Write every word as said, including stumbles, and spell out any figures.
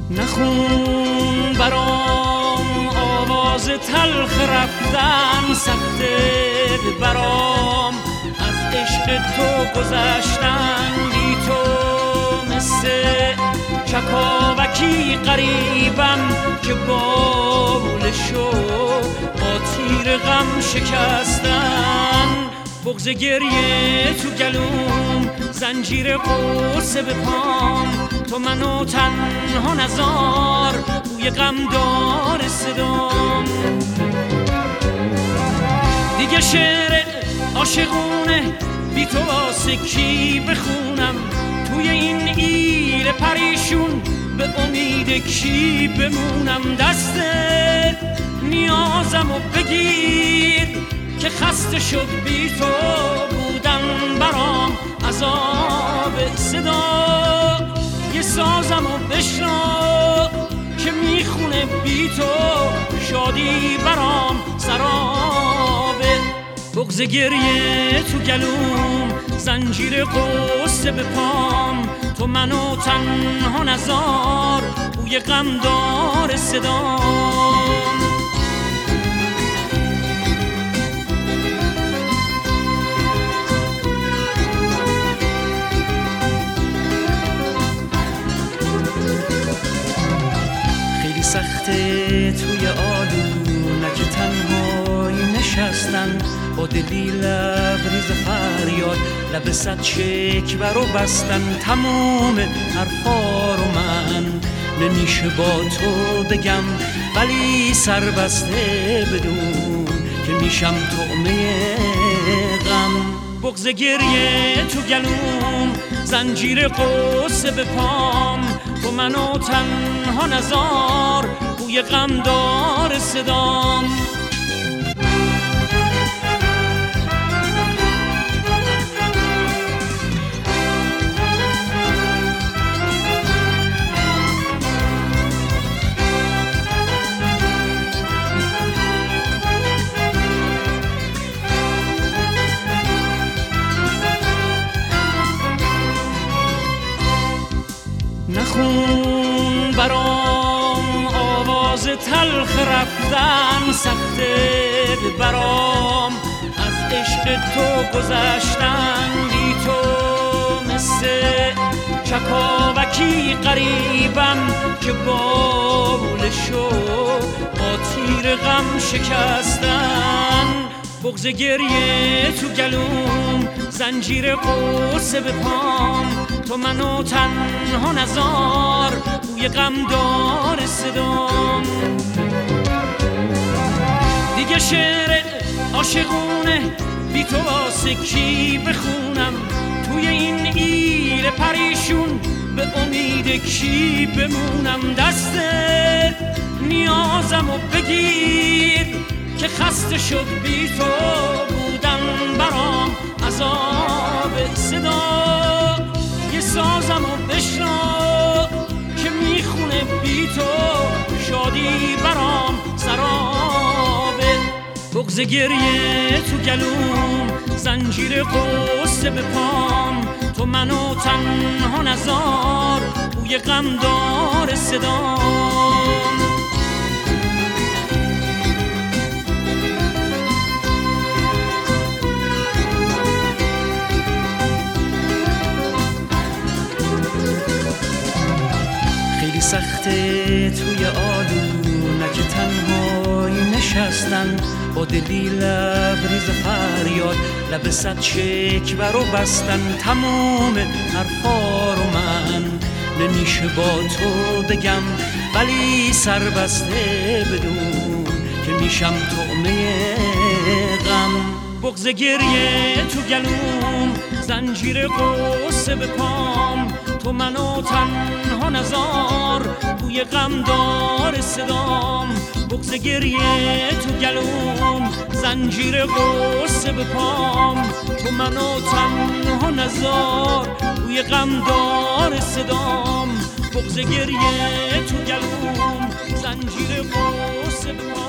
نخون برام آواز تلخ رفتن، سخته برام از عشق تو گذشتن. بی تو مثل چکاوکی غریبم که بالشو با تیر غم شکستن. بغض گریه تو گلوم، زنجیر قصه به پام، تو منو تنها نزار، بوی غم دار صدام. دیگه شعر عاشقونه بی تو واسه کی بخونم؟ توی این ایل پریشون به امید کی بمونم؟ دست نیازمو بگیر که خسته شد بی تو بودن برام عذاب صدا. یه سازمو بشنو که میخونه بی تو شادی برام سرابه. بغض گریه تو گلوم، زنجیر قصه به پام، تو منو تنها نزار، بوی غم دار صدام. خیلی سخته توی آلونک تنهایی نشستن، با دلی لبریز فریاد لب صد شکوه رو بستن. تموم حرفا رو من نمیشه با تو بگم، ولی سر بسته بدون که میشم طعمه غم. بغض گریه تو گلوم، زنجیر قصه به پام، تو منو تنها نزار، بوی غم دار صدام. نخون برام آواز تلخ رفتن، سخته برام از عشق تو گذشتن. بی تو مثل چکاوکی غریبم که بالشو با تیر غم شکستن. بغض گریه تو گلوم، زنجیر قصه به پام، تو منو تنها نزار، بوی غم دار صدام. دیگه شعر عاشقونه بی تو واسه کی بخونم؟ توی این ایل پریشون به امید کی بمونم؟ دست نیازمو بگیر که خسته شد بی تو بودن برام عذاب صدا. یه سازمو بشنو که میخونه بی تو شادی برام سرابه. بغض گریه تو گلوم، زنجیر قصه به پام، تو منو تنها نزار، بوی غم دار صدام. خیلی سخته توی آلونک تنهایی نشستن، با دلی لبریز فریاد لب صد شکوه رو بستن. تموم حرفا رو من نمیشه با تو بگم، ولی سر بسته بدون که میشم طعمه غم. بغض گریه تو گلوم، زنجیر قصه به پام، تو منو تنها نزار، بوی غم دار صدام. بغض گریه تو گلوم، زنجیر قصه به پام، تو منو تنها نزار، بوی غم دار صدام. بغض گریه تو گلوم، زنجیر قصه به پام.